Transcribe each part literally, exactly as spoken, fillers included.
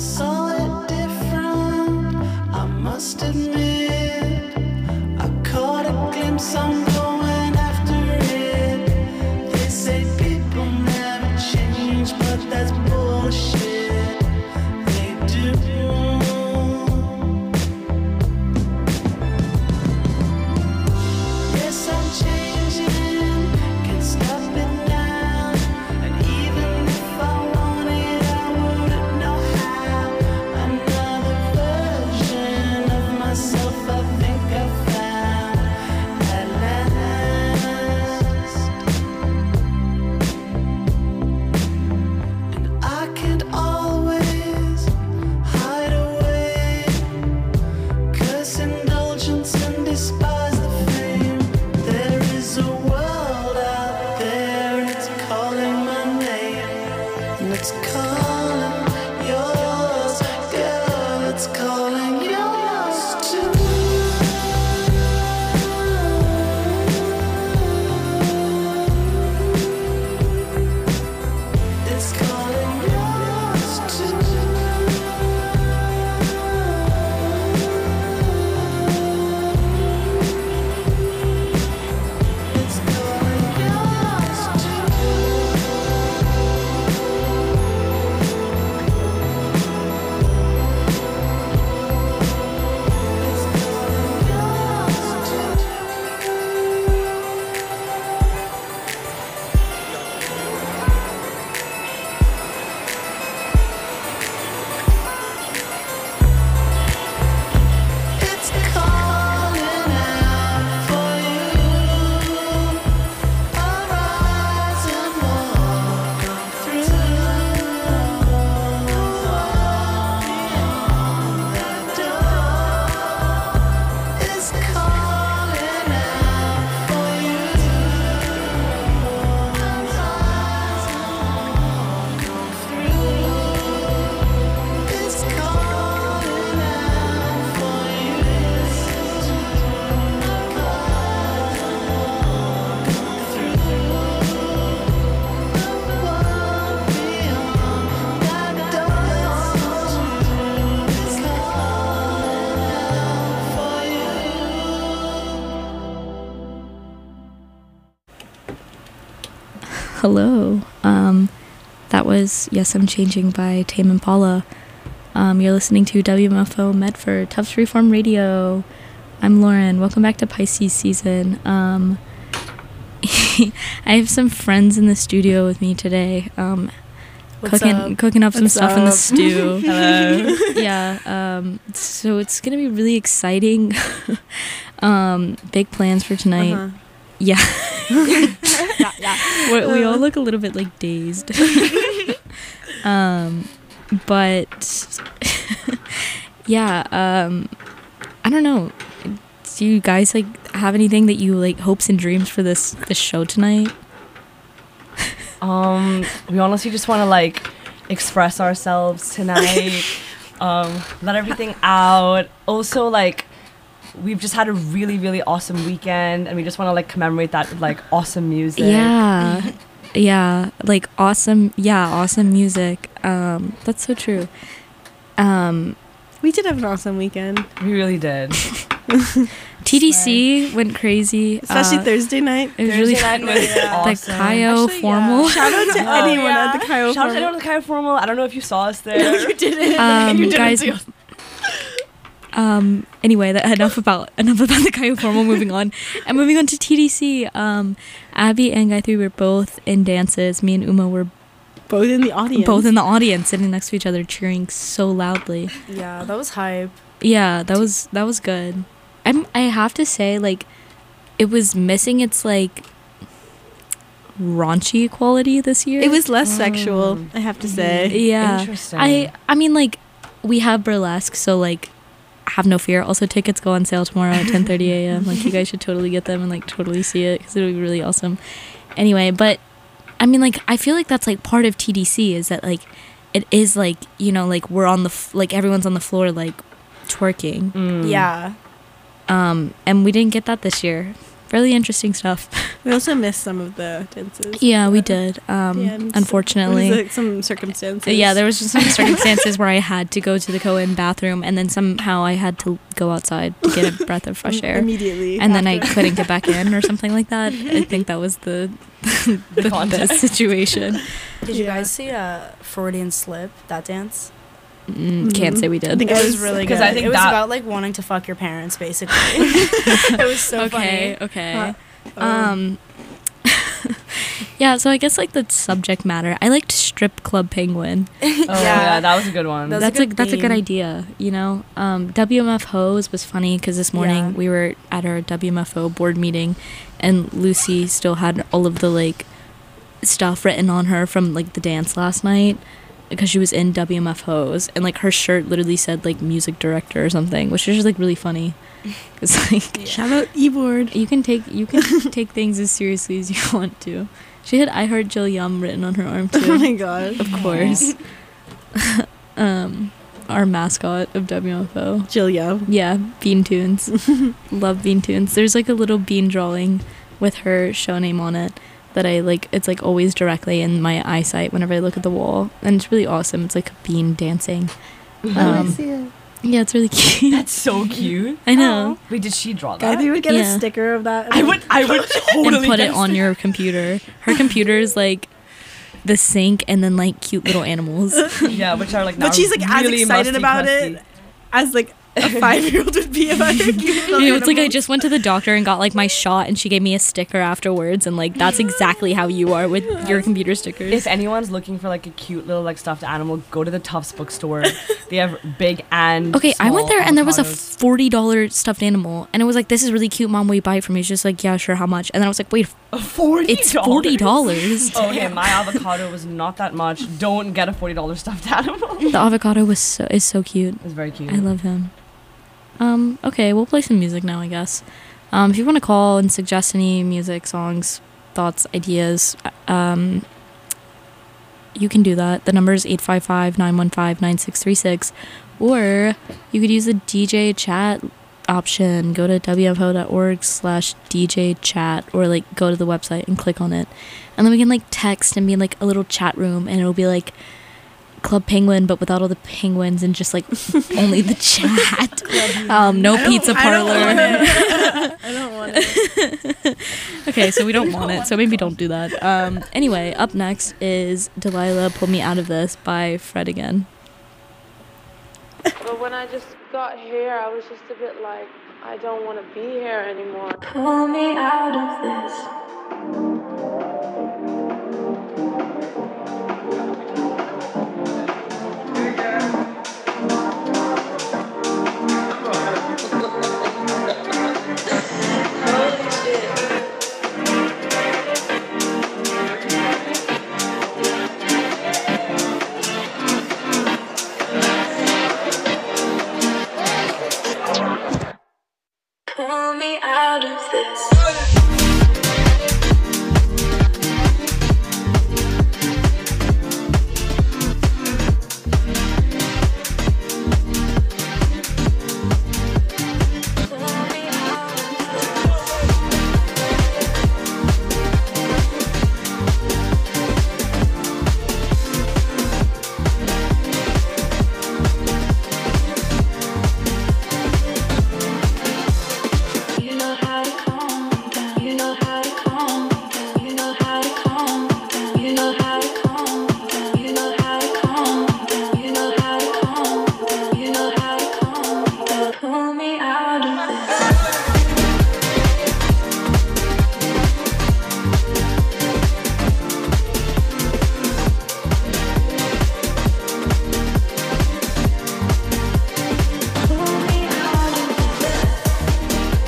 saw it different, I must admit. I caught a glimpse, I'm going after it. They say people never change, but that's bullshit. They do. Yes, I'm changing, can't stop it now. And even if I wanted, I wouldn't know how. Another version of myself, I think I found at last. And I can't always hide away, 'cause indulgence and despise the fame. There is a world out there, and it's calling my name, and it's calling yours, girl, it's calling yours too. It's calling yours too. It's calling yours too. It's calling yours too. It's calling out for you. Arise and walk on through the wall beyond that door. It's calling out for you. Arise and walk on through. It's calling out for you. Hello. Um, that was Yes, I'm Changing by Tame Impala. Um, you're listening to W M F O Medford, Tufts Freeform Radio. I'm Lauren. Welcome back to Pisces season. Um, I have some friends in the studio with me today. Um, What's cooking up? cooking up some What's stuff in the up? stew. Hello. Yeah. Um, so it's gonna be really exciting. um, big plans for tonight. Uh-huh. Yeah. yeah, yeah. we, we all look a little bit like dazed. um, but yeah, um, I don't know. Do you guys like have anything that you like hopes and dreams for this this show tonight? Um, we honestly just want to like express ourselves tonight, um, let everything out. Also, like, we've just had a really, really awesome weekend, and we just want to like commemorate that with like awesome music. Yeah, yeah, like awesome. Yeah, awesome music. Um, that's so true. Um, We did have an awesome weekend. We really did. T D C went crazy, Especially uh, Thursday night. It was Thursday really night was the awesome. Kaio Actually, formal. yeah. Shout out to Oh, anyone yeah. at the Kaio Shout out to Formal. anyone at the Kaio Formal. I don't know if you saw us there. No, you didn't. Um, You didn't guys, see us. um, anyway, that, enough about enough about the Kaio Formal. Moving on, and moving on to T D C. Um, Abby and Gayatri were both in dances. Me and Uma were Both in the audience. both in the audience, sitting next to each other, cheering so loudly. Yeah, that was hype. Yeah, that was that was good. I'm I have to say, like, it was missing its like raunchy quality this year. It was less sexual, I have to say. Yeah. Interesting. I I mean, like, we have burlesque, so like have no fear. Also, tickets go on sale tomorrow at ten thirty a.m. Like, you guys should totally get them and like totally see it because it'll be really awesome. Anyway, but I mean, like, I feel like that's like part of T D C is that like it is like, you know, like we're on the f- like everyone's on the floor like twerking. Mm. Yeah. Um, and we didn't get that this year. really interesting stuff. We also missed some of the dances. Yeah, we did. Um, Yeah, and so- unfortunately. what is it, some circumstances. Yeah, there was just some circumstances where I had to go to the Cohen bathroom, and then somehow I had to go outside to get a breath of fresh air. Immediately. And then I after. couldn't get back in or something like that. I think that was the the, the context. situation. Did you Yeah. guys see uh, Freudian Slip, that dance? Mm, can't Mhm. say we I did. think It I was was- really good. 'cause I think it was that- about like wanting to fuck your parents, basically. It was so okay, funny. okay. Oh. Um yeah, so I guess like the subject matter. I liked Strip Club Penguin. Oh yeah, that was a good one. That's a That's a, good that's a good theme. idea, you know. Um, W M F Hose was funny because this morning Yeah. we were at our W M F O board meeting, and Lucy still had all of the like stuff written on her from like the dance last night because she was in W M F Hose, and like her shirt literally said like music director or something, which is just like really funny. Cause like Shout out E-board. you can take you can take things as seriously as you want to. She had "I Heard Jill Yum" written on her arm Oh too. my god. Of course. um, our mascot of W M F O. Jill Yum. Yeah, Bean Tunes. Love Bean Tunes. There's like a little bean drawing with her show name on it that I like. It's like always directly in my eyesight whenever I look at the wall, and it's really awesome. It's like a bean dancing. Um, see it. yeah, it's really cute. That's so cute. I know. Wait, did she draw Guys, that? we would get Yeah. a sticker of that. I would, I would totally And put get it a on sticker. your computer. Her computer is like the sink, and then like cute little animals. Yeah, which are like. But now she's like as really excited musty, about crusty. it as like a five-year-old would be about her cute little You know, it's like I animals. just went to the doctor and got like my shot, and she gave me a sticker afterwards, and like that's exactly how you are with your computer stickers. If anyone's looking for like a cute little like stuffed animal, go to the Tufts bookstore. They have big and Okay, I went small there and there was a avocados. forty dollar stuffed animal, and it was like, "This is really cute, Mom. Will you buy it for me?" She's just like, "Yeah, sure. How much?" And then I was like, "Wait, forty. it's forty dollars." Oh, okay, my avocado was not that much. Don't get a forty dollar stuffed animal. It The avocado was so is so cute. was very cute. I love him. Um, okay, we'll play some music now, I guess. Um, if you want to call and suggest any music, songs, thoughts, ideas, uh, um, you can do that. The number is eight five five, nine one five, nine six three six. Or you could use the D J chat option. Go to w f o dot org slash D J chat, or like go to the website and click on it. And then we can like text and be in like a little chat room, and it'll be like Club Penguin, but without all the penguins and just like only the chat. Um, no pizza I don't parlor. want it. I don't want it. Okay, so we don't want it, so maybe don't do that. Um, anyway, up next is Delilah, Pull Me Out of This by Fred again. But when I just got here, I was just a bit like, I don't want to be here anymore. Pull me out of this. Pull me out of this. Pull me out of this. You know how to calm me down. You know how to calm me down. You know how to calm me down. You know how to calm me down. You know how to calm me down. You know how to calm me down. You know how to calm me down. Pull me out of this. Pull me out of this.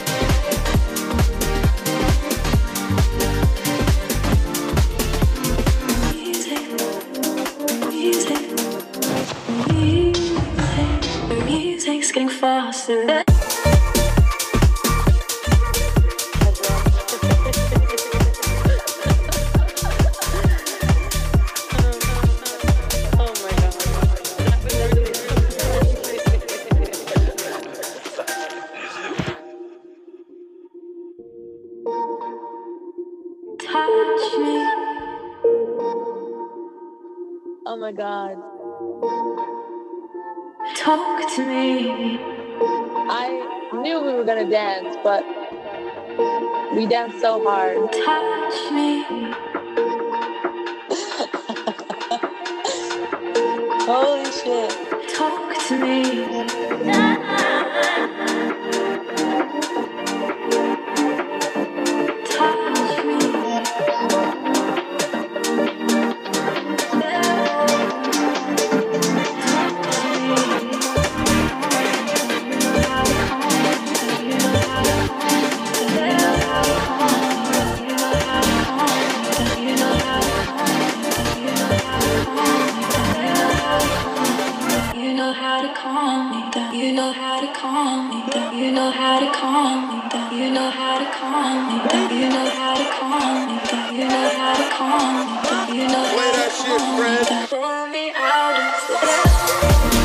Music, music, music, music's getting faster. my god. Talk to me. I knew we were gonna dance, but we danced so hard. Touch me. Holy shit. Talk to me. Touch me. You know how to calm me down. You know how to calm me down. You know how to calm me down. You know how to calm me down. You know how to calm me down. You know how to calm me down. You know how to calm me down. Pull me out of this.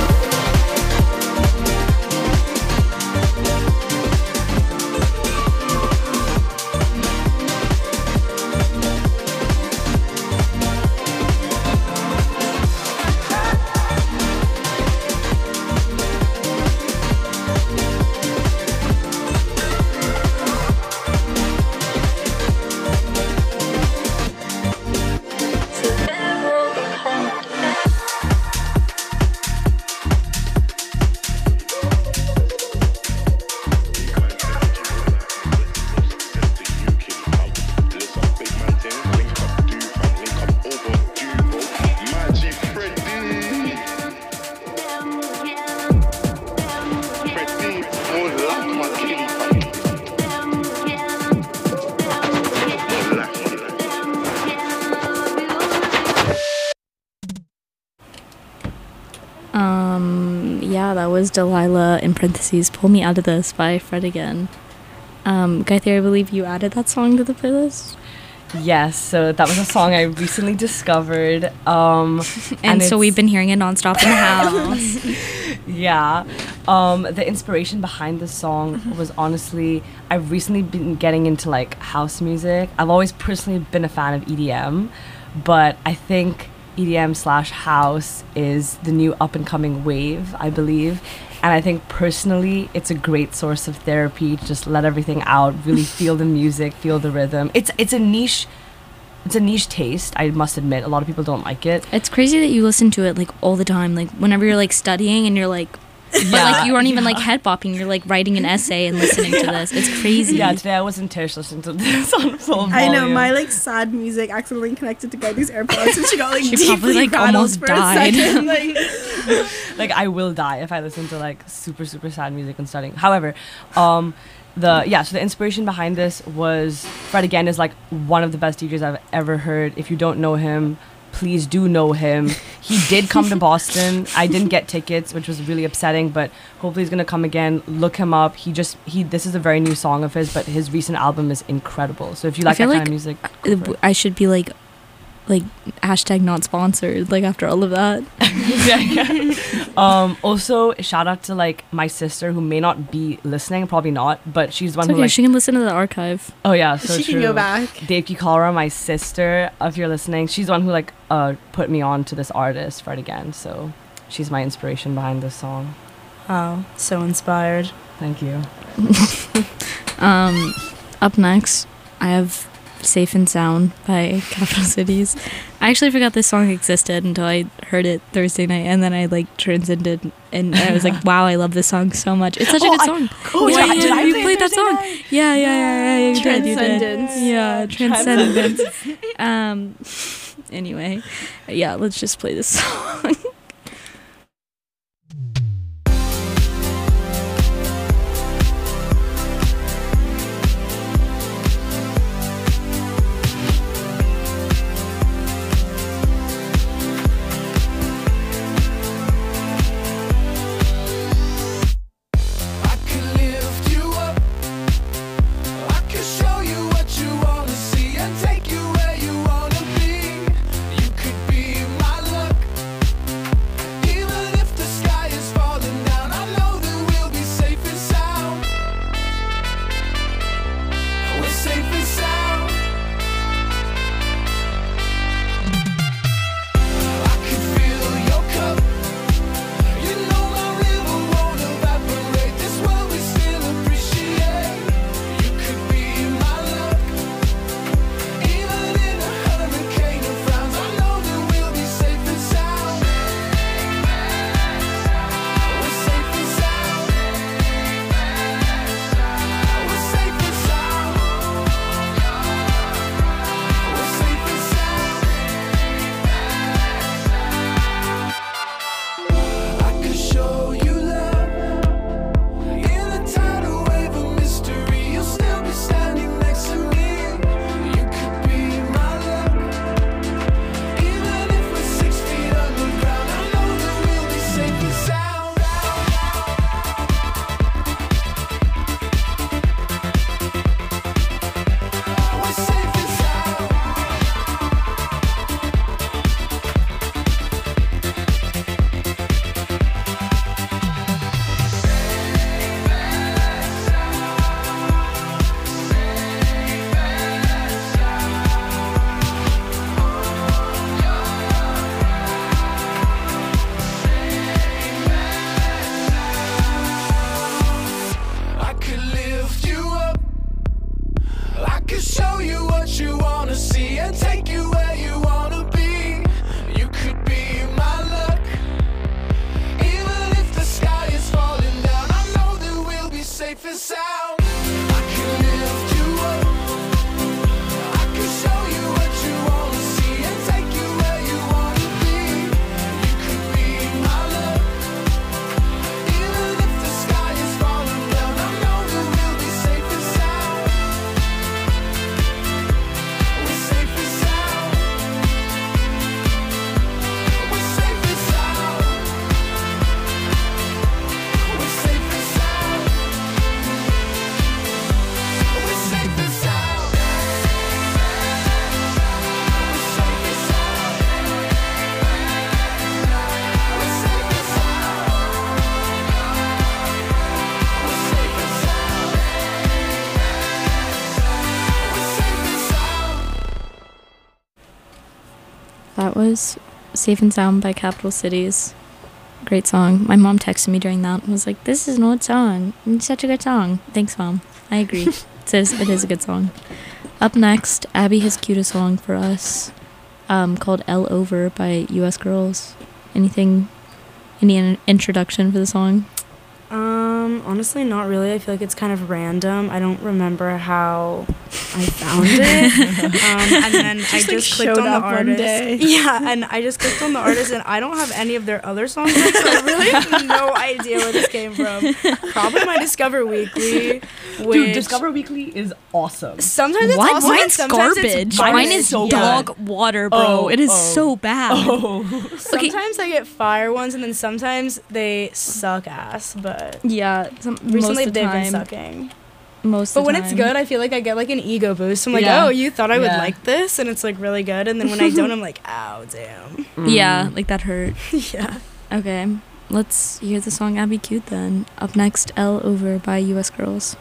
Um, yeah, that was Delilah in parentheses, Pull Me Out of This by Fred Again. Um, Gayatri, I believe you added that song to the playlist? Yes, so that was a song I recently discovered. Um, And, and so it's- we've been hearing it nonstop in the house. Yeah. Um, the inspiration behind the song was honestly, I've recently been getting into like house music. I've always personally been a fan of E D M, but I think E D M slash house is the new up and coming wave, I believe. And I think personally, it's a great source of therapy to just let everything out, really feel the music, feel the rhythm. It's it's a niche, it's a niche taste. I must admit, a lot of people don't like it. It's crazy that you listen to it like all the time, like whenever you're like studying and you're like, but like you aren't even like head bopping, you're like writing an essay and listening to this. It's crazy. Yeah, today I was in Tish listening to this on full volume. I know, my like sad music accidentally connected to Gaity's AirPods and she got like She deeply probably, like, rattled almost for died. a second. Like, Like I will die if I listen to like super super sad music and studying. However, um, the yeah, so the inspiration behind this was Fred Again is like one of the best D Js I've ever heard. If you don't know him, please do know him. He did come to Boston. I didn't get tickets, which was really upsetting, but hopefully he's gonna come again. Look him up. He just he this is a very new song of his, but his recent album is incredible. So if you I like that feel kind like of music, go for it. I should be like, like hashtag not sponsored. Like after all of that, yeah, yeah. Um, also, shout out to like my sister who may not be listening, probably not, but she's the one it's who okay. like. She can listen to the archive. Oh yeah, so she true. can go back. Devki Kalra, my sister, if you're listening, she's the one who like uh put me on to this artist, Fred Again. So she's my inspiration behind this song. Wow, so inspired. Thank you. Um, up next, I have Safe and Sound by Capital Cities. I actually forgot this song existed until I heard it Thursday night, and then I like transcended, and I was like, "Wow, I love this song so much! It's such a Oh, good I- song." Oh, yeah, yeah, did I you play played that Thursday song. night? Yeah, yeah, yeah, yeah. You did, you did. Transcendence. Yeah, transcendence. um. Anyway, yeah. Let's just play this song. I can lift you up. I can show you what you wanna see and take you where you wanna be. You could be my luck. that was Safe and Sound by Capital Cities. Great song. My mom texted me during that and was like, this is an old song. It's such a good song. Thanks, Mom. I agree. It is, it is a good song. Up next, Abby has queued a song for us um, called L Over by U S Girls. Anything, any in- introduction for the song? Um, honestly, not really. I feel like it's kind of random. I don't remember how I found it. um, and then I Just, like, just clicked showed on the up one artist. day. Yeah, and I just clicked on the artist, and I don't have any of their other songs, yet, so I really have no idea where this came from. Probably my Discover Weekly. Which Dude, Discover Weekly is awesome. Sometimes it's What? awesome, and Mine's sometimes garbage. It's Mine Mine is is so dog water, bro. Oh, it is oh. so bad. Oh. Okay. Sometimes I get fire ones, and then sometimes they suck ass. But Yeah, some, recently most of the they've time, been sucking. Most But of when the it's time. good, I feel like I get like an ego boost. I'm like, Yeah. oh, you thought I would Yeah. like this, and it's like really good. And then when I don't, I'm like, ow, damn. Yeah, like that hurt. Yeah. Okay, let's hear the song Abby Cute then. Up next, L Over by U S Girls.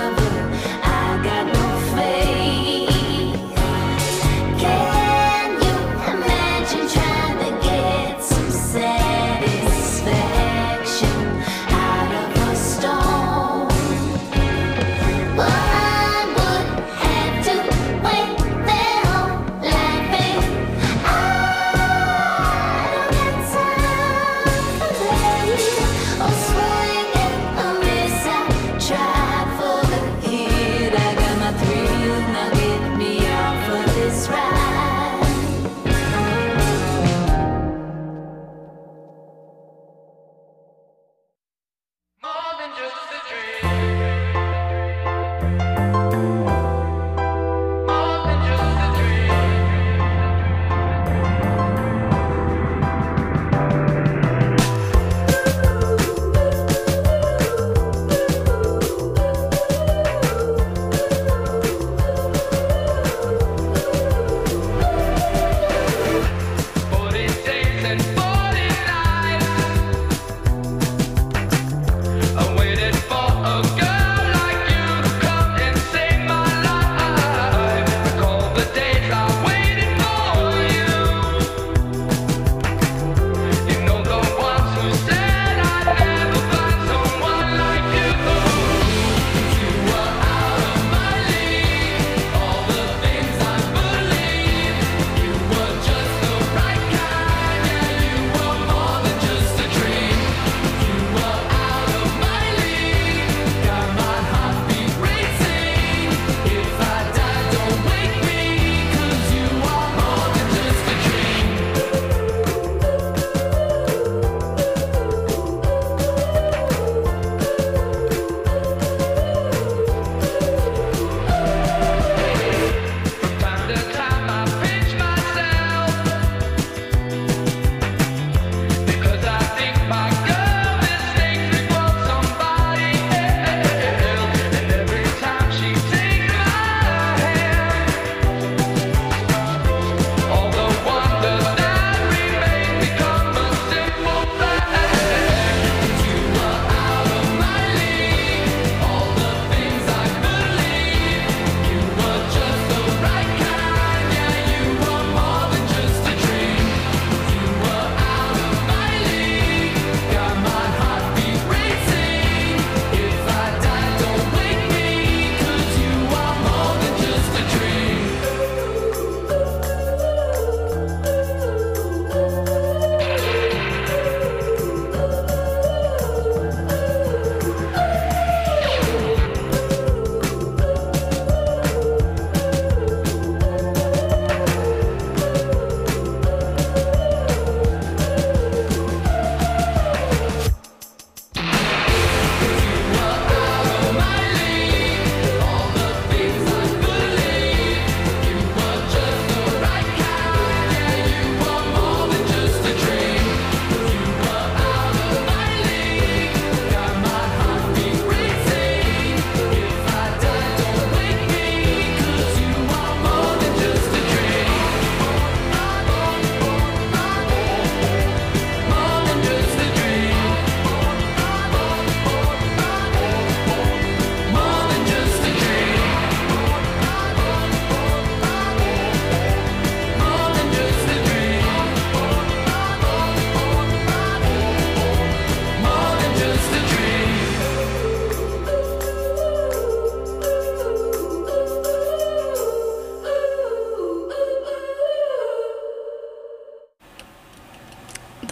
Can you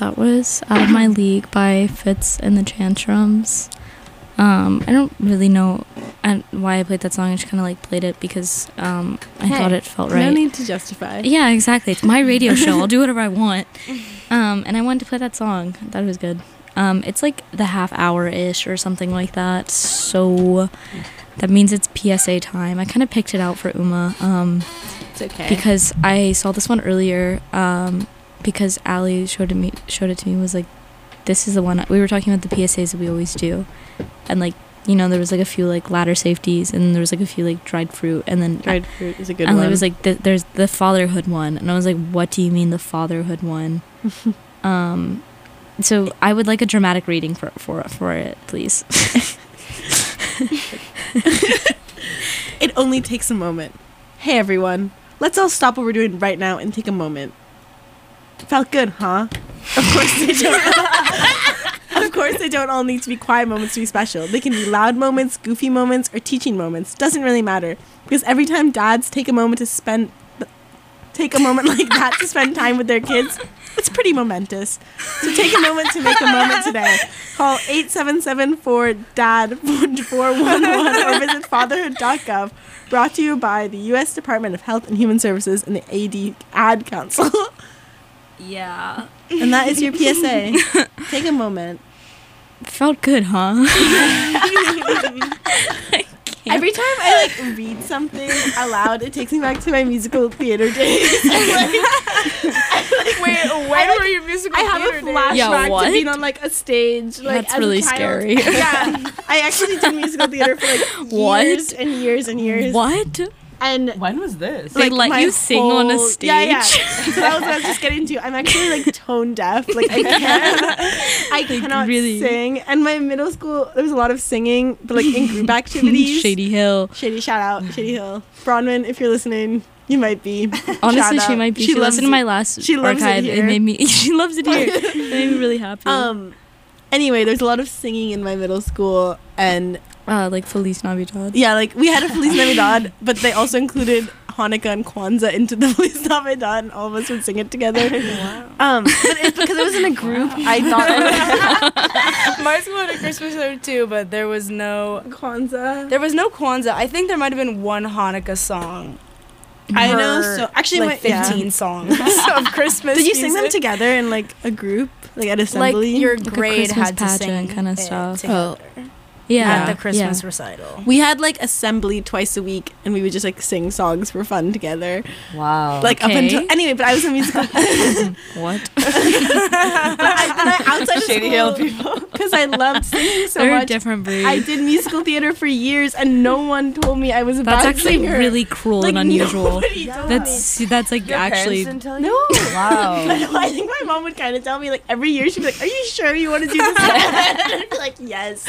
that was Out of My League by Fitz and the Tantrums. Um, I don't really know uh, why I played that song. I just kind of like played it because um, I Hey, thought it felt right. No need to justify. Yeah, exactly. It's my radio show. I'll do whatever I want. Um, and I wanted to play that song. I thought it was good. Um, it's like the half hour ish or something like that. So that means it's P S A time. I kind of picked it out for Uma um, It's okay. because I saw this one earlier. Um, because Ali showed it me showed it to me. Was like, this is the one we were talking about the P S As that we always do, and like you know there was like a few like ladder safeties and there was like a few like dried fruit and then dried fruit is a good and one. it was like th- there's the fatherhood one and I was like, what do you mean the fatherhood one? um so I would like a dramatic reading for for for it, please. It only takes a moment. Hey everyone, let's all stop what we're doing right now and take a moment. Felt good, huh? Of course they don't. Of course they don't all need to be quiet moments to be special. They can be loud moments, goofy moments, or teaching moments. Doesn't really matter. Because every time dads take a moment to spend take a moment like that to spend time with their kids, it's pretty momentous. So take a moment to make a moment today. Call eight seven seven four D A D four one one or visit fatherhood dot gov. Brought to you by the U S Department of Health and Human Services and the A D Ad Council. Yeah. And that is your P S A. Take a moment. Felt good, huh? Every time I like read something aloud, it takes me back to my musical theater days. like, Wait, when like- were your musical I have a theater days? flashback Yeah, what? to being on like a stage. Like, That's as a really child. scary. Yeah, I actually did musical theater for like What? years and years and years. What? And When was this? They let my you sing on a whole- Yeah, yeah. stage? So that was what I was just getting to. I'm actually like tone deaf. Like I can't, I cannot really? sing. And my middle school, there was a lot of singing, but like in group activities. Shady Hill. Shady, shout out, Shady Hill. Bronwyn, if you're listening, you might be. Honestly, Shout she out. might be. She She, loves listened to it. my last She loves it archive. It, here. made me. She loves it here. It made me really happy. Um. Anyway, there's a lot of singing in my middle school, and uh, like Feliz Navidad. yeah, like we had a Feliz Navidad, but they also included Hanukkah and Kwanzaa into the Feliz Navidad, and all of us would sing it together. Wow. Um, but it, because it was in a group, I thought My school had a Christmas there too, but there was no Kwanzaa. there was no Kwanzaa. I think there might have been one Hanukkah song. I know. per, So actually, like my, yeah. fifteen songs of Christmas. Did you sing them music. together in like a group, like at Like assembly? your Like a grade Christmas had to pageant sing kinda it stuff. Oh. together Yeah. at the Christmas yeah. recital. We had like assembly twice a week, and we would just like sing songs for fun together. Wow. Like up Okay. until anyway, but I was a musical. What? but I, then I, outside of Shady Hill school, people. because I loved singing so They're a much. different breed. I did musical theater for years, and no one told me I was a That's bad actually singer. really cruel Like, and unusual. nobody told me. That's that's like Your actually. parents didn't tell you? No. Wow. No, I think my mom would kind of tell me like every year she'd be like, "Are you sure you want to do this?" And I'd be like, "Yes,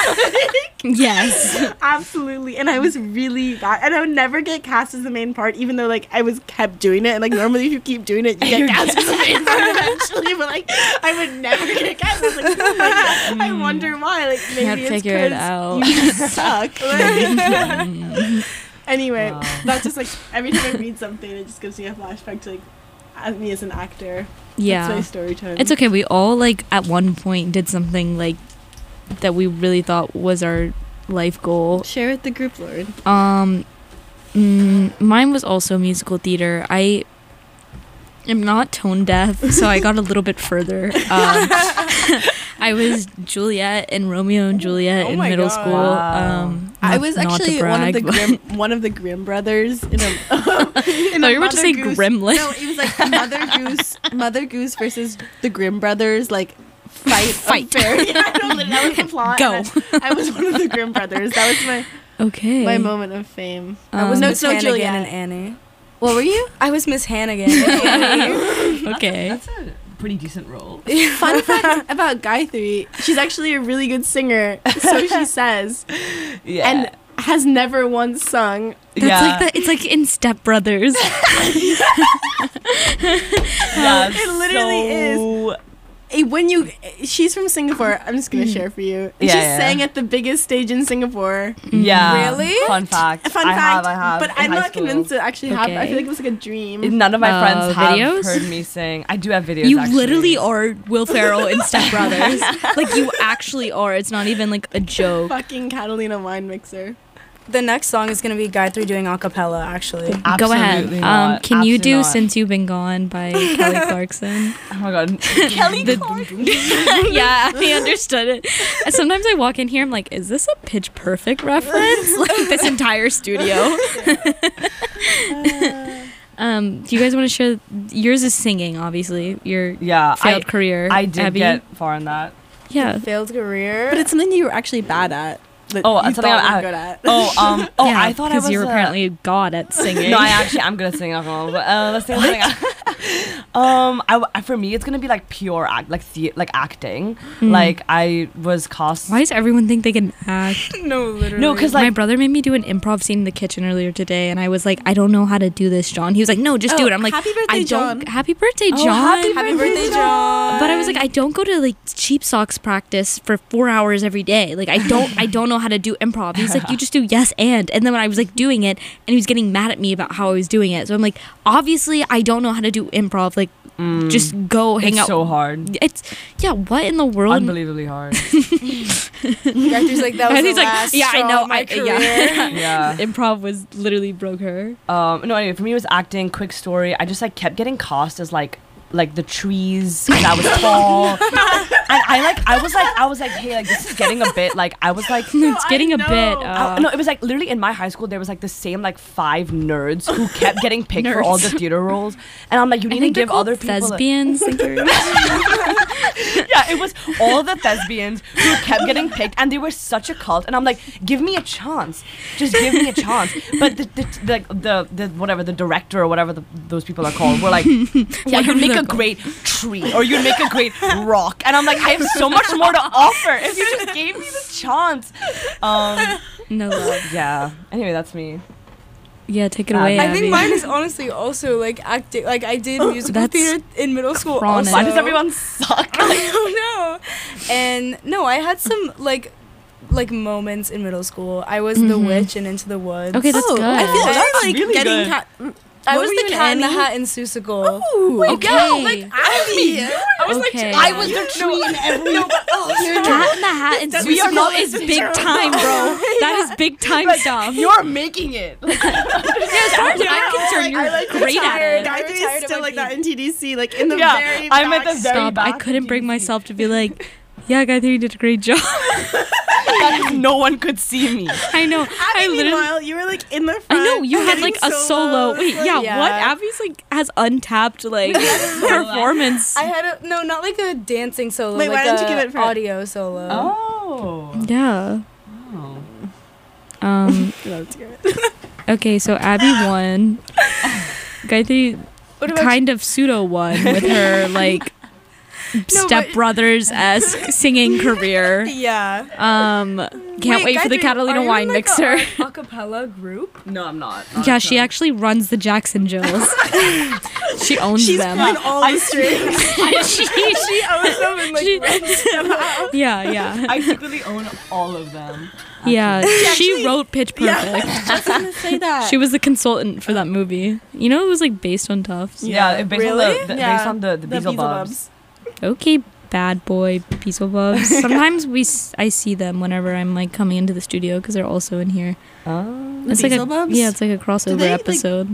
Yes. absolutely." And I was really bad, and I would never get cast as the main part, even though like I was kept doing it. And like normally, if you keep doing it, you get cast as the main part eventually. But like I would never get cast. I was like, "Oh my God." I wonder why. Like maybe Can't it's figure it 'cause out. you suck. Like, anyway, Wow. that's just like every time I read something, it just gives me a flashback to like as me as an actor. Yeah. That's my story time. It's okay. We all like at one point did something like that we really thought was our life goal. Share with the group, Lord. Um, mm, mine was also musical theater. I am not tone deaf, so I got a little bit further. Um, I was Juliet in Romeo and Juliet Oh in my middle God. school. Wow. Um, I not- was not to actually one of the brag, Grimm, one of the Grimm brothers in a. in but- a No, you were about to Mother say Goose- Gremlin. No, it was like Mother Goose, Mother Goose versus the Grimm brothers, like fight, Fight. Of fairy. I don't know, that was the plot. Go. and I, I was one of the Grimm brothers. That was my Okay. my moment of fame. I was Um, no, Miss it's no Hannigan Juliet. and Annie. What were you? I was Miss Hannigan and Annie. Okay. That's a pretty decent role. Fun fact about Gayatri: she's actually a really good singer. So she says, Yeah. and has never once sung. That's yeah. like that. It's like in Step Brothers. Yeah, It literally so eh, when you, eh, she's from Singapore. I'm just gonna share for you. And Yeah, she yeah. sang at the biggest stage in Singapore. Yeah. Really? Fun fact. Fun I fact. have, I have. But in I'm high not school. convinced it actually happened. I Okay. feel like it was like a dream. None of my Uh, friends have videos? heard me sing. I do have videos. You actually. literally are Will Ferrell in Step Brothers. Like you actually are. It's not even like a joke. Fucking Catalina wine mixer. The next song is gonna be Guy three doing a cappella. Actually, Go ahead. Absolutely Um, not. can you Absolutely do not. "Since You've Been Gone" by Kelly Clarkson? Oh my god. Kelly The- Clarkson. Yeah, I understood it. And sometimes I walk in here, I'm like, is this a Pitch Perfect reference? Like this entire studio. um, do you guys want to share? Yours is singing, obviously. Your Yeah. failed I, career. I did Abby? get far in that. Yeah. failed career. But it's something you were actually bad at. That Oh, you it's something thought I'm you at- were good at. Oh, um. Oh, Yeah, I thought I was. you're a- apparently god at singing. No, I actually I'm gonna sing. Not gonna lie, but uh, let's sing something. um, I, w- for me, it's gonna be like pure act, like the like acting. Mm. Like I was cast. Why does everyone think they can act? no, literally. No, 'cause, My like- brother made me do an improv scene in the kitchen earlier today, and I was like, I don't know how to do this, John. He was like, No, just do Oh, it. I'm like, happy birthday, I don't. John. Happy birthday, Oh, John. happy Happy birthday, John. But I was like, I don't go to like cheap socks practice for four hours every day. Like I don't, I don't know how to do improv. He's like, you just do yes and. And then when I was like doing it, and he was getting mad at me about how I was doing it. So I'm like, obviously I don't know how to do improv. Like, just go hang it's out. so hard. It's yeah. What in the world? Unbelievably hard. Arthur's like that was He's the like, last yeah, I straw know. of my I, career. yeah. Yeah. Improv was literally broke her. Um. No. Anyway, for me, it was acting. Quick story. I just like kept getting cast as like like the trees because I was tall, and I like I was like I was like hey like this is getting a bit like I was like. It's getting a bit. know. Uh, Uh, no, it was like literally in my high school there was like the same like five nerds who kept getting picked for all the Nerds. theater roles, and I'm like you I need to think they're give called other people. a- thespians. Think you're- Yeah, it was all the thespians who kept getting picked, and they were such a cult. And I'm like, give me a chance, just give me a chance. But the the the, the, the whatever the director or whatever the, those people are called were like, yeah, Whatever you'd make they're a called. great tree or you'd make a great rock. And I'm like, I have so much more to offer if you just gave me the chance. Um, no love. yeah. Anyway, that's me. Yeah, take it Uh, away. I Abby. think mine is honestly also like acting. Like I did musical That's theater in middle school. chronic. Also. Why does everyone suck? I don't know. And no, I had some like like moments in middle school. I was the Mhm. witch in Into the Woods. Okay, that's oh, good. I feel Oh, that's that's like really getting good. cat. I What was were the you in, cat in the Annie? hat in Seussical. Ooh, Okay. yeah, like Abby. I was Okay. like, I was the tree in every. Cat in the Hat and We are Seussical not is listening big to- time, bro. That is big time stuff. You're making it. As far as I'm concerned, you're I like great at retired. it. Guy I three retired is at still my like that peak. in T D C, like in the Yeah, very I'm back. at the very Stop. I back of couldn't bring T V C. myself to be like, yeah, Guy three did a great job. That is no one could see me. I know. I Abby, literally. meanwhile, you were like in the I front. know you had like a getting solo. solos, Wait, like- yeah, Yeah. What? Abby's like has untapped like performance. I had a no, not like a dancing solo. Wait, like why don't you a give it for- audio solo? Oh. Yeah. Oh. Um. Let's hear it. Okay, so Abby won. Guy three What about kind of pseudo won with her like Step but- Brothers esque singing career. yeah. Um, can't wait, Guy for the three, Catalina are you wine in, like, mixer. A, a cappella group. No, I'm not. Yeah, she actually runs the Jackson Jills. She owns She's them. pulling all the strings. she, She owns them and like She- rents them out. yeah, yeah, I secretly own all of them. yeah. She actually- wrote Pitch Perfect. I was gonna say that. She was the consultant for that movie. You know, it was like based on Tufts. Yeah, it based Really? on the, the Yeah. based on the the, The Beelzebubs. Okay, bad boy Beelzebubs. Sometimes we, s- I see them whenever I'm like coming into the studio because they're also in here. Oh. The It's like a, Beelzebubs? yeah, it's like a crossover they, like- episode.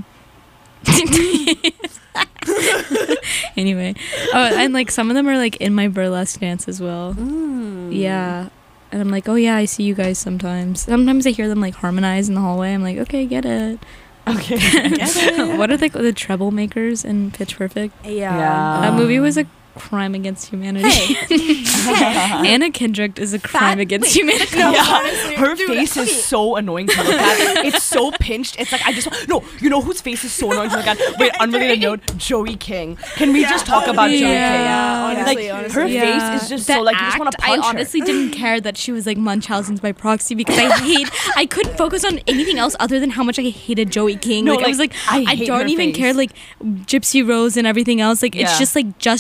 Anyway, oh, and like some of them are like in my burlesque dance as well. Mm. Yeah, and I'm like, oh yeah, I see you guys sometimes. Sometimes I hear them like harmonize in the hallway. I'm like, okay, get it. Okay. What are they called? The treble makers in Pitch Perfect? Yeah. Yeah. That Um, movie was a crime against humanity. Anna Kendrick is a crime against humanity. No, Yeah. honestly, Her dude, face is so annoying to look at. It's so pinched. It's like I just no. You know whose face is so annoying to look at? Wait, unrelated note. Joey King. Can we just talk about Joey Yeah. King? Yeah, honestly, Like honestly. her Yeah. face is just The so like you just want to act, punch I honestly her. didn't care that she was like Munchausen's by proxy because I hate. I couldn't focus on anything else other than how much I hated Joey King. No, like, I was like, like, I I, hate don't her even face. care like Gypsy Rose and everything else. Like Yeah. it's just like just Joey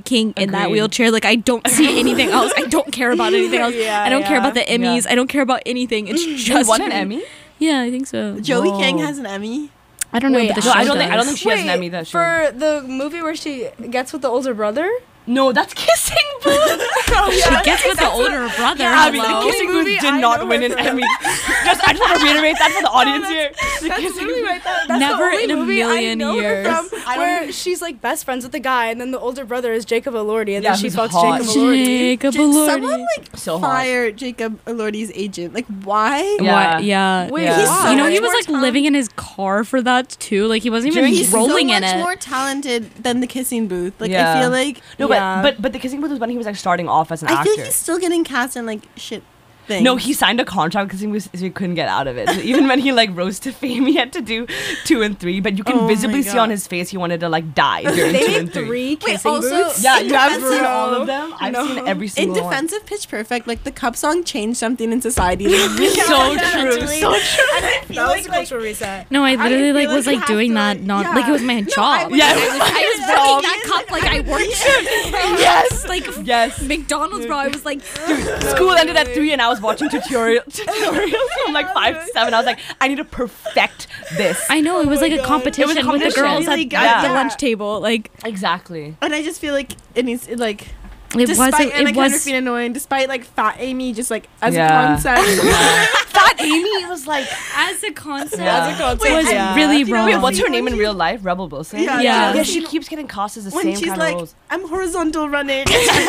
King in that Agreed. wheelchair. Like I don't see anything else. I don't care about anything else. Yeah, I don't care yeah. about the Emmys. Yeah. I don't care about anything. It's He just won an Emmy? Yeah, I think so. Joey Whoa. King has an Emmy. I don't know, Wait, but the No, show I don't think I don't does. think she has an Wait, Emmy that show. for the movie where she gets with the older brother. No, that's Kissing Booth. She gets with the older brother. I mean, hello. the Kissing Booth Movie did I not know win her an from. Emmy. Just I just want to reiterate that for the audience here. The That's Kissing literally Booth- right. That, that's Never the only in a movie million I know years. Her from, where she's like best friends with the guy, and then the older brother is Jacob Elordi, and Yeah, then she who's fucks hot. Jacob Elordi. Jacob Did Elordi. someone like So hot. fire Jacob Elordi's agent? Like why? Yeah. What? Yeah. Wait, Yeah. He's why? so You know, he much was more like talent- living in his car for that too. Like he wasn't even During- He's rolling so in much it. more talented than the Kissing Booth. Like Yeah. I feel like No, Yeah. but but but the Kissing Booth was when he was like starting off as an I actor. feel like he's still getting cast in like shit things. No, he signed a contract because he was so he couldn't get out of it. So even when he like rose to fame, he had to do two and three. But you can Oh my visibly see God. on his face he wanted to like die during They two made and three. three Wait, kissing also- booths. Yeah, In you have defense seen of- all of them. I've No. seen every in single defense of Pitch Perfect, like the Cup song changed something in society. Like, really So fundamentally. true, so true. And I feel That was like, a like, cultural reset. No, I literally feel like like was you like have doing to, that. like- Not yeah. like it was my No, I job. would- Yeah, I was, I was Yeah. working that cup like I worked. Yes, Like yes. McDonald's, bro. I was like, School ended at three, and I was watching tutorial tutorials from like five to seven. I was like, I need to perfect this. I know it was like a God. competition, It was a with the competition. girls Really at, good. at the Yeah. lunch table. Like Exactly. And I just feel like it needs it, like it despite wasn't. Anna It Kendrick was. being annoying, despite like Fat Amy just like as Yeah. a concept. Fat Amy was like, As a concept, Yeah. As a concept, was yeah. really You know, wrong. wait, what's her When name in she- real life? Rebel Wilson. Yeah, Yeah. Yeah, she keeps getting cast as the when same she's kind like, of roles. I'm horizontal running.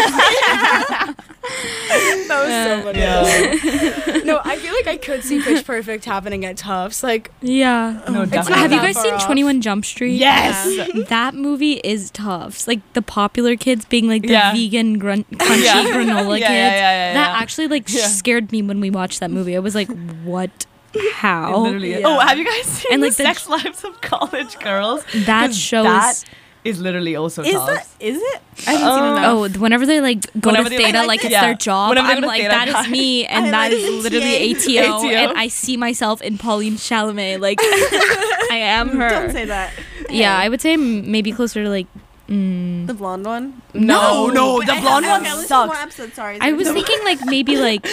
That was so funny. No, I feel like I could see Pitch Perfect happening at Tufts. Like, Yeah. No, It's definitely. not Have you that guys far seen off. twenty-one Jump Street? Yes. That movie is tough. Like the popular kids being like the Yeah. vegan grun- crunchy Yeah. granola Yeah, kids. yeah, yeah, yeah, that yeah. actually like Yeah. scared me when we watched that movie. I was like, what? How? Literally. Yeah. Oh, have you guys seen And, the like, the- Sex Lives of College Girls? That 'Cause shows. that is literally also is tough. that is it? I haven't seen Um, enough. Oh, whenever they like go Whenever to they, like, theta, like, like it's yeah. their job. Whenever they I'm go to like, theta, that is guys. me, and I that like is literally A T O, A T O. and I see myself in Pauline Chalamet. Like, I am her. Don't say that. Yeah, Hey, I would say m- maybe closer to like. Mm, the blonde one. No, no, Wait, the I blonde haven't- one okay, listen to sucks. one episode, sorry. I was No. thinking like maybe like,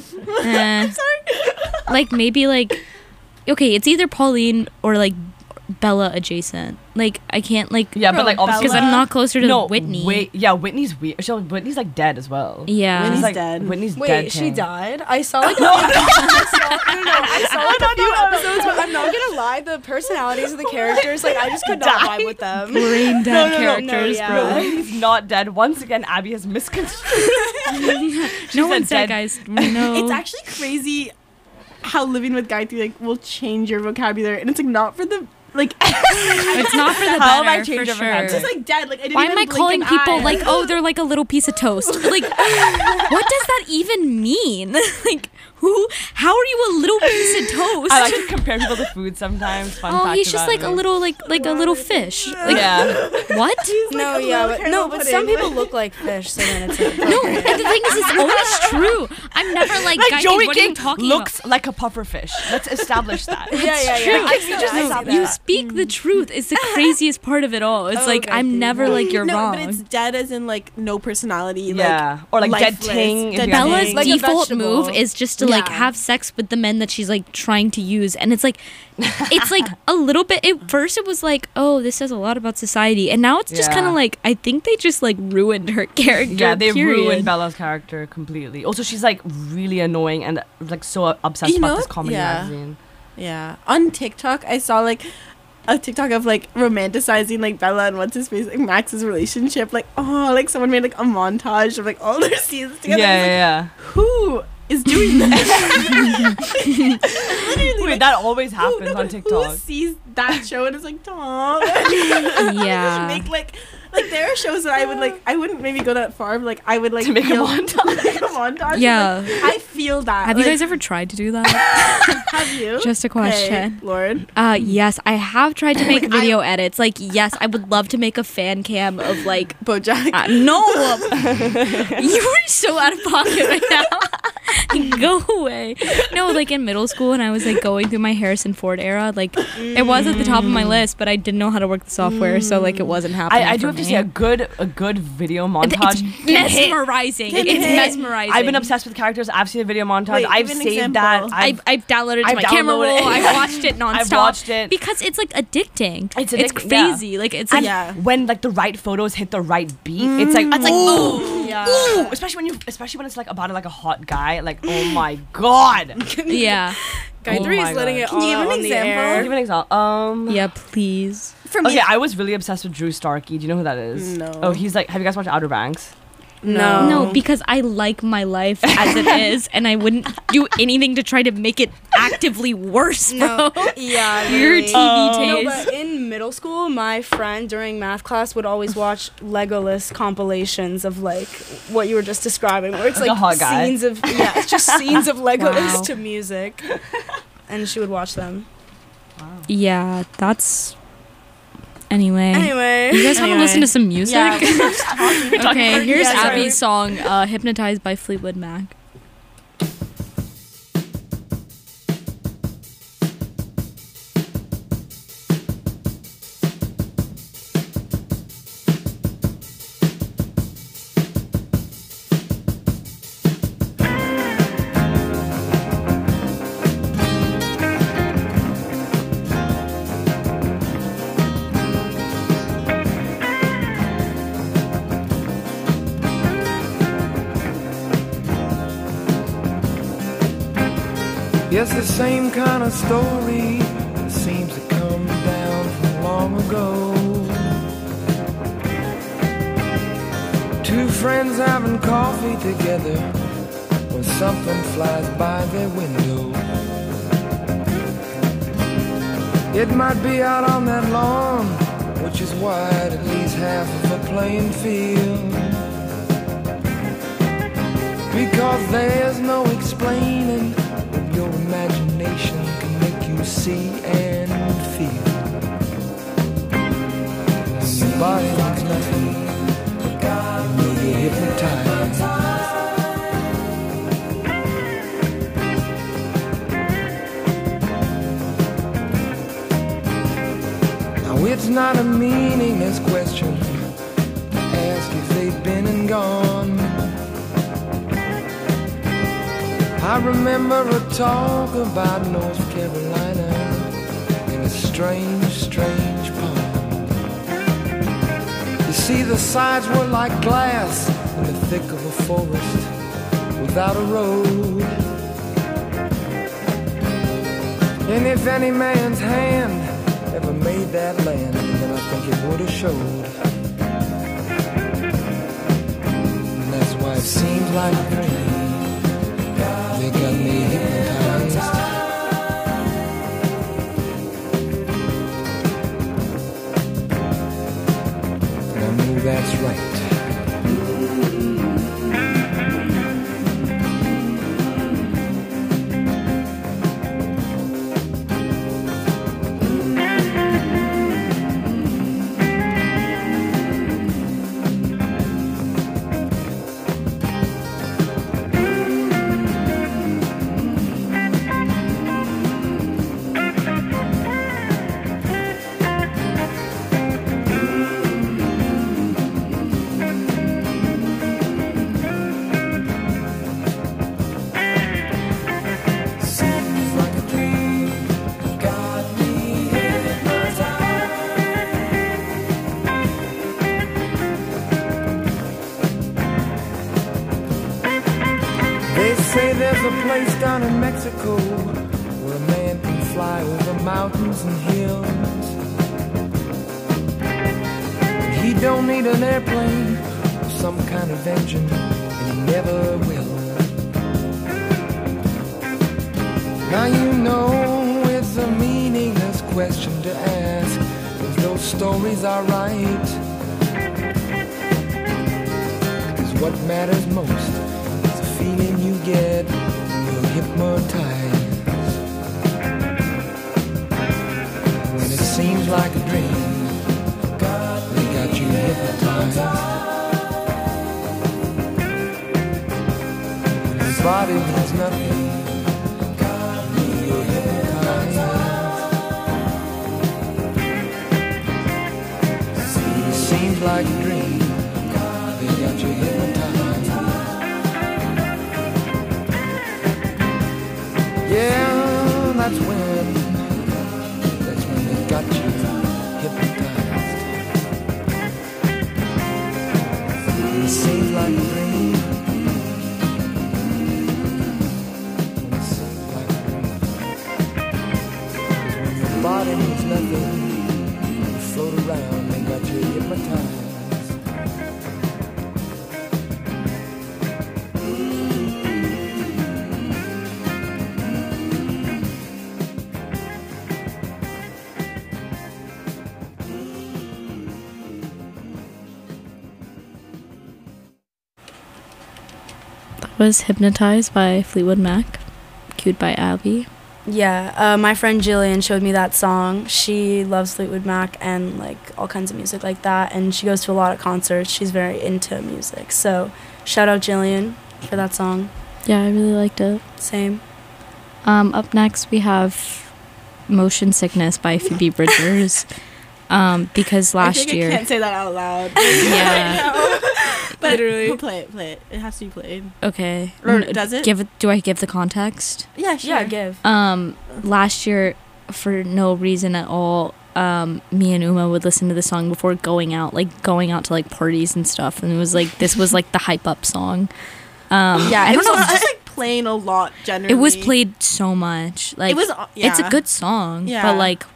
eh, like maybe like, okay, it's either Pauline or like Bella adjacent. Like I can't like Yeah, but like obviously because I'm not closer to no, Whitney. Wait, yeah, Whitney's weird. So Whitney's like dead as well. Yeah. Whitney's Whitney's like dead. Whitney's wait, dead. she Tang. died? I saw like a few, I saw, no, no, I saw like a few episodes, but I'm not gonna lie, the personalities of the characters, like I just could not vibe with them. Brain dead No, no, no, characters, no, bro. yeah. Whitney's not dead. Once again, Abby has misconstrued. No a one said, dead- guys. No. It's actually crazy how living with Gayatri like will change your vocabulary, and it's like not for the like. It's not for the How have I better, changed for your vocabulary? sure. Just like dead. Like I didn't Why even am I blink calling an people eye. like, oh, they're like a little piece of toast? Like, what does that even mean? Like, who? How are you a little piece of toast? I like to compare people to food sometimes. Fun oh, fact he's just about like me. a little, like, like a little fish. Like, Yeah. what? No, a yeah, little but no, caramel but some pudding. people look like fish, so then it's like, No, and the thing is, it's always true. I'm never like, Like guys, Joey what are you King talking looks about? like a puffer fish. Let's establish that. yeah, yeah, yeah. True. I see You that, just I see you that. speak the truth. It's the craziest part of it all. It's Oh, like okay, I'm okay. never like you're no, wrong. but it's dead as in like no personality. Yeah. Or like dead lifeless, ting. if dead you have Bella's ting. Like a default vegetable. move is just to like Yeah. have sex with the men that she's like trying to use, and it's like, it's like a little bit. At first, it was like, oh, this says a lot about society, and now it's just Yeah. kind of like I think they just like ruined her character. Yeah, they period. ruined Bella's character completely. Also, she's like really annoying and like so obsessed You about know this what? comedy Yeah. magazine. Yeah. On TikTok, I saw like a TikTok of like romanticizing like Bella and what's his face, like Max's relationship. Like, oh, like someone made like a montage of like all their scenes together. Yeah, I was, yeah, like, Who is doing that? Literally, yeah. Wait, like, that always who- happens no, on but TikTok. Who sees that show and is like, Tom? Yeah. Make like, like there are shows that I would like. I wouldn't maybe go that far, but like I would like To make a feel- montage. make a montage. Yeah. Like, I feel that. Have you like, guys ever tried to do that? Have you? Just a question. Okay, Lord. Uh, yes, I have tried to make Like, I- video edits. Like, yes, I would love to make a fan cam of like. BoJack. Uh, no, you are so out of pocket right now. Go away. No, like in middle school when I was like going through my Harrison Ford era, like it was at the top of my list, but I didn't know how to work the software, so like it wasn't happening. I, I for do have me. to say a good a good video montage. It's mesmerizing. Give It's me a hit. mesmerizing. I've been obsessed with characters. I've seen a video montage. Wait, I've give an saved example. that. I've, I've downloaded it to I've my camera downloaded roll. it. I've watched it nonstop. I've watched it. Because it's like addicting. It's It's, addic- yeah. crazy. Like it's and like Yeah. when like the right photos hit the right beat, it's like it's like ooh, yeah. ooh, especially when you, especially when it's like about like a hot guy. Like oh my god. yeah. Guy Oh three my is letting God. it Can all you give out an on the example? air. Give an example. Um. Yeah, please. For me, Okay, I was really obsessed with Drew Starkey. Do you know who that is? No. Oh, he's like. Have you guys watched Outer Banks? no. No, because I like my life as it is, and I wouldn't do anything to try to make it actively worse, bro. No. Yeah. Your literally. T V No, taste. but in middle school, my friend during math class would always watch Legolas compilations of like what you were just describing, where it's Like a like hot guy. scenes of yeah, it's just scenes of Legolas Wow. to music, and she would watch them. Yeah, that's. Anyway. Anyway, You guys want to Anyway. listen to some music? Yeah. Okay, here's Yeah, sorry. Abby's song, uh, Hypnotized by Fleetwood Mac. Yes, the same kind of story that seems to come down from long ago. Two friends having coffee together when something flies by their window. It might be out on that lawn, which is wide, at least half of a playing field. Because there's no explaining what your imagination can make you see and feel. And your body likes nothing, and you'll get hypnotized. Now it's not a meaningless question to ask if they've been and gone. I remember a talk about North Carolina in a strange, strange pond. You see, the sides were like glass in the thick of a forest without a road. And if any man's hand ever made that land, then I think it would have showed. And that's why it seems like a dream. They got me hypnotized. And I know that's right. Seems like a dream. Got me hypnotized. They say there's a place down in Mexico where a man can fly over mountains and hills. And he don't need an airplane or some kind of engine, and he never will. Now you know it's a meaningless question to ask if those stories are right. Because what matters most is the feeling you get when you're hypnotized. When it seems like a dream, they got you hypnotized. When it body means nothing. You're hypnotized. It seems like a dream. They got you hypnotized. Yeah, that's when, that's when they got you hypnotized. It seems like a dream. It seems like a dream. 'Cause when your body means nothing, you float around, they got you hypnotized. Was Hypnotized by Fleetwood Mac, cued by Abby. Yeah, uh, my friend Jillian showed me that song. She loves Fleetwood Mac and like all kinds of music like that, and she goes to a lot of concerts. She's very into music. So shout out Jillian for that song. Yeah, I really liked it. Same. Um, up next we have Motion Sickness by Phoebe Bridgers. Um, because last I think year, I can't say that out loud. Yeah. But Literally. we'll play it, play it. It has to be played. okay, Or N- does it? Give it? Do I give the context? Yeah, sure. Yeah, give. Um, last year, for no reason at all, um, me and Uma would listen to the song before going out, like going out to like parties and stuff, and it was like this was like the hype up song. Um, Yeah, I it don't was, know. it was like playing a lot generally. It was played so much. Like It was. uh, Yeah. it's a good song, Yeah. but like,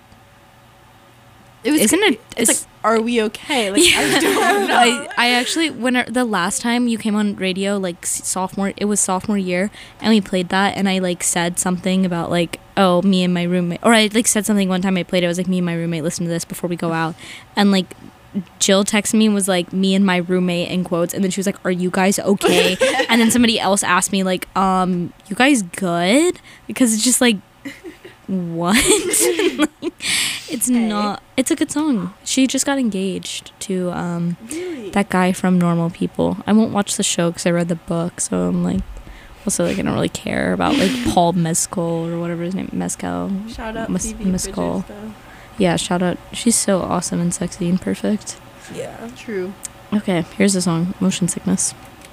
It was. isn't it? It's, like, are we okay? Like, I don't know. I, I actually when I, the last time you came on radio, like s- sophomore, it was sophomore year, and we played that, and I like said something about like, oh, me and my roommate, or I like said something one time I played it. I was like, me and my roommate listen to this before we go out, and like Jill texted me and was like, me and my roommate in quotes, and then she was like, are you guys okay? And then somebody else asked me like, um, you guys good? Because it's just like, what? Like, it's Okay. not. It's a good song. She just got engaged to um Really? that guy from Normal People. I won't watch the show because I read the book, so I'm like, also like I don't really care about like Paul Mescal or whatever his name, Mescal. Shout out Mus- Phoebe Mescal. Bridgers, though. Yeah, shout out. She's so awesome and sexy and perfect. Yeah. True. Okay, here's the song, Motion Sickness.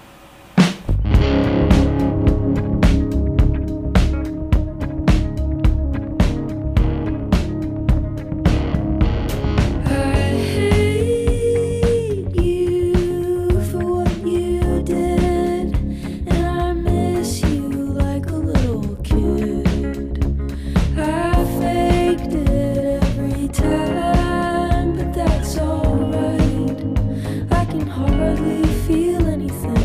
I hate you for what you did, and I miss you like a little kid. I faked it every time, but that's alright. I can hardly feel anything.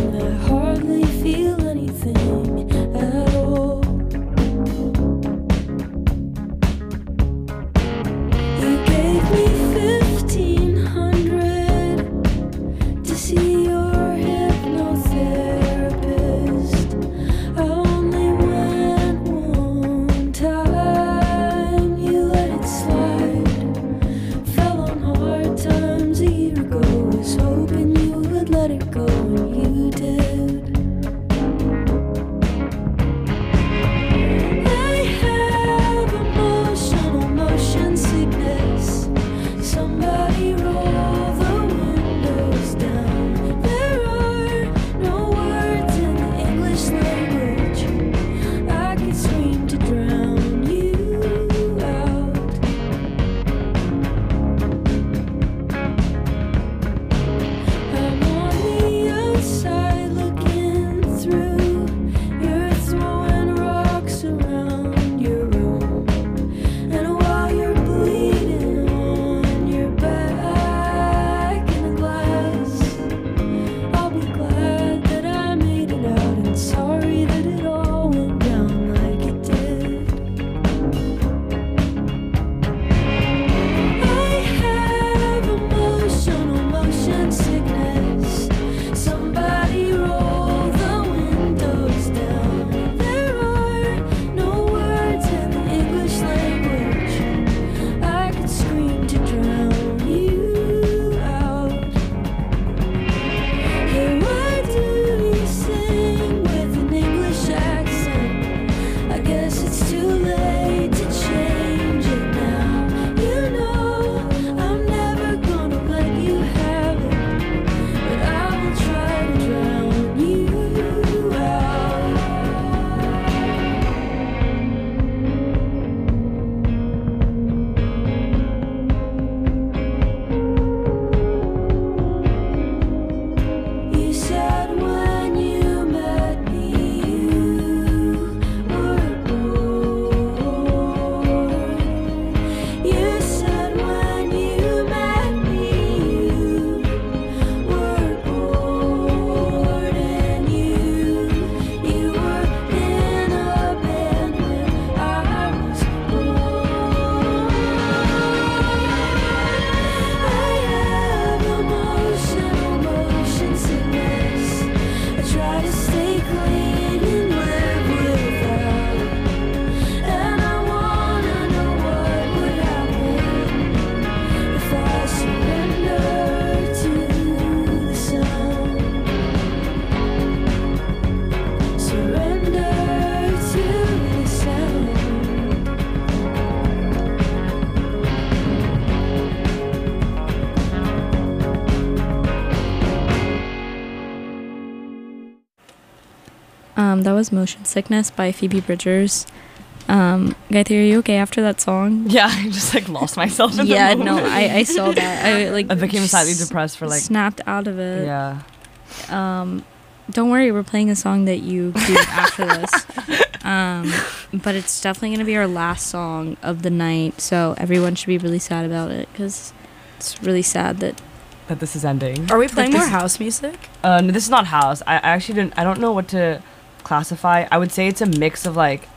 Um, that was Motion Sickness by Phoebe Bridgers. Um, Gayatri, are you okay after that song? Yeah, I just like lost myself in Yeah, the no, moment. I, I saw that. I like I became slightly s- depressed for like snapped out of it. yeah. Um, don't worry, we're playing a song that you queued after this. Um, but it's definitely gonna be our last song of the night, so everyone should be really sad about it because it's really sad that. That this is ending. Are we playing this- more house music? Uh, no, this is not house. I, I actually didn't. I don't know what to classify. I would say it's a mix of like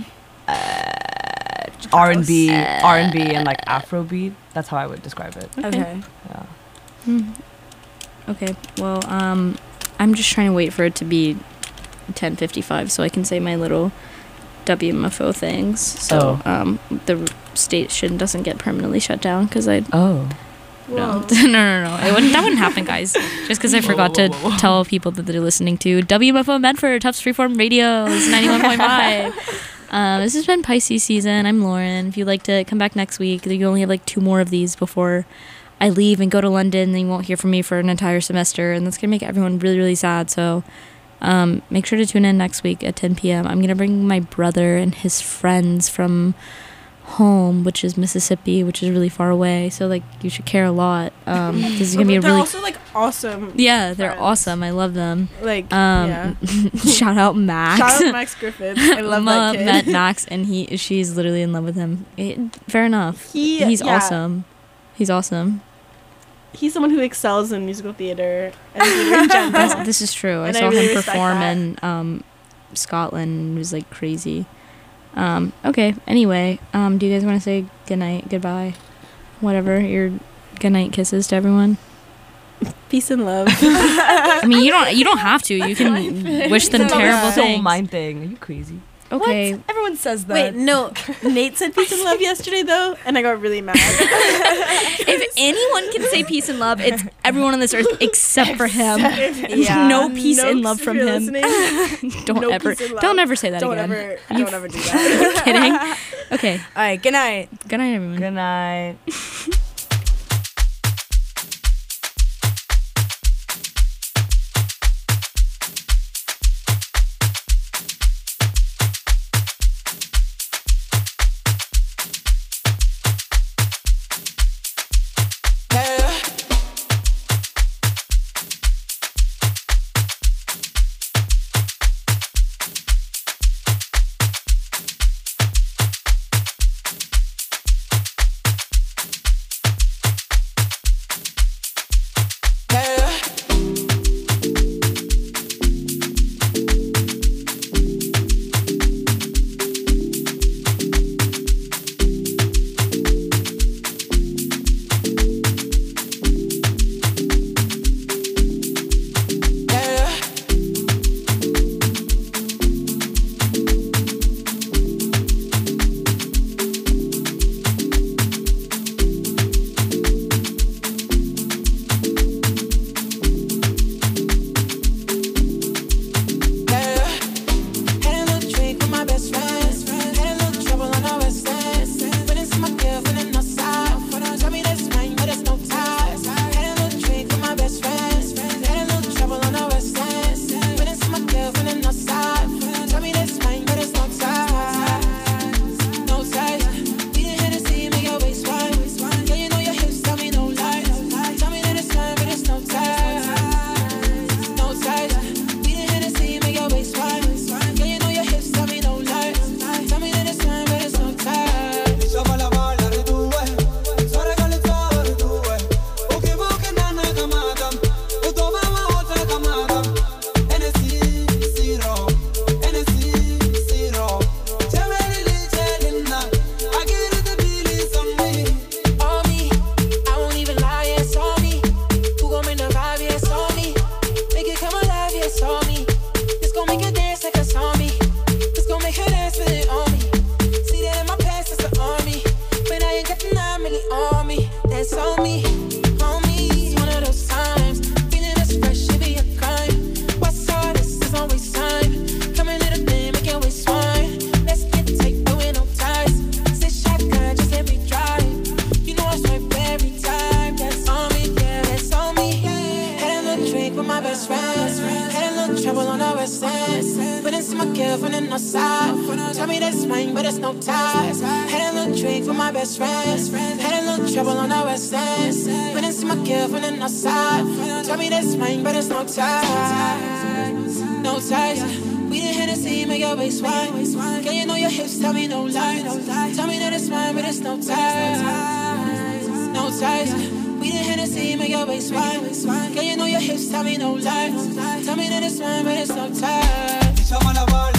uh, R and B, R and B, and like Afrobeat. That's how I would describe it. Okay. Yeah. Hmm. Okay, well, um, I'm just trying to wait for it to be ten fifty-five so I can say my little W M F O things. So Oh. um, the station doesn't get permanently shut down because I. Oh. No, no, no, no. It wouldn't, that wouldn't happen, guys. Just because I forgot to whoa, whoa. tell people that they're listening to W M F O Medford, Tufts Freeform Radio's ninety-one point five. Um, this has been Pisces season. I'm Lauren. If you'd like to come back next week, you only have like two more of these before I leave and go to London. Then you won't hear from me for an entire semester, and that's gonna make everyone really, really sad. So um, make sure to tune in next week at ten p.m. I'm gonna bring my brother and his friends from home, which is Mississippi, which is really far away. So like you should care a lot. Um, this is gonna be a They're really also like awesome. yeah, they're friends. awesome. I love them. Like Um, yeah. shout out Max. Shout out Max Griffith. I love Ma that kid. met Max and he she's literally in love with him. It, fair enough. He- He's yeah. awesome. He's awesome. He's someone who excels in musical theater and theater in general. That's, this is true. I And I saw really him respect perform that. in um, Scotland. It was like crazy. Um, okay. Anyway, um, do you guys want to say goodnight, goodbye, whatever your goodnight kisses to everyone? Peace and love. I mean, you don't you don't have to. You can wish them It's not terrible a Soul things. mind thing. Are you crazy? Okay. What? Everyone says that. Wait, no. Nate said peace and love yesterday though, and I got really mad. If anyone can say peace and love, it's everyone on this earth except for him. Yeah. No peace and Nokes, love if from you're him. listening, Don't no ever, peace and love. don't ever say that Don't again. ever, You don't ever do that. Kidding? Okay. All right. Good night. Good night, everyone. Good night. Trouble on the west end, but it's see my girl from the north side. Tell me that's mine, but it's no ties. Had a little drink with my best friends. Had a little trouble on the west end. But I see my girl from the north side. Tell me that's mine, but it's no ties. No ties. We didn't hit a scene, make your waist wide. Girl, you know your hips, tell me no lies. Tell me that it's mine, but it's no ties. No ties. We didn't hit a scene, make your waist wide. Girl, you know your hips, tell me no lies. Tell me that it's mine, but it's no ties.